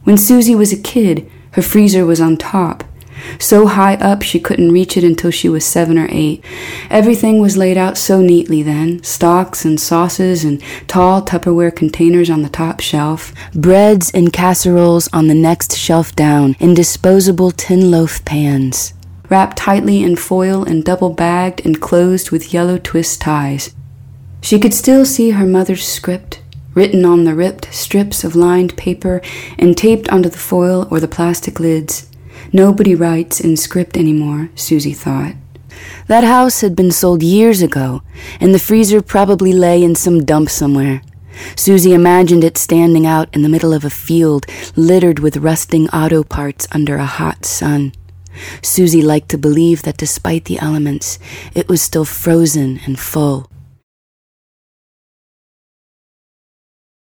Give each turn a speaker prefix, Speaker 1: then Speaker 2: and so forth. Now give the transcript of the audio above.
Speaker 1: When Susie was a kid, her freezer was on top. So high up she couldn't reach it until she was 7 or 8. Everything was laid out so neatly then, stocks and sauces and tall Tupperware containers on the top shelf, breads and casseroles on the next shelf down in disposable tin loaf pans, wrapped tightly in foil and double-bagged and closed with yellow twist ties. She could still see her mother's script, written on the ripped strips of lined paper and taped onto the foil or the plastic lids. Nobody writes in script anymore, Susie thought. That house had been sold years ago, and the freezer probably lay in some dump somewhere. Susie imagined it standing out in the middle of a field littered with rusting auto parts under a hot sun. Susie liked to believe that despite the elements, it was still frozen and full.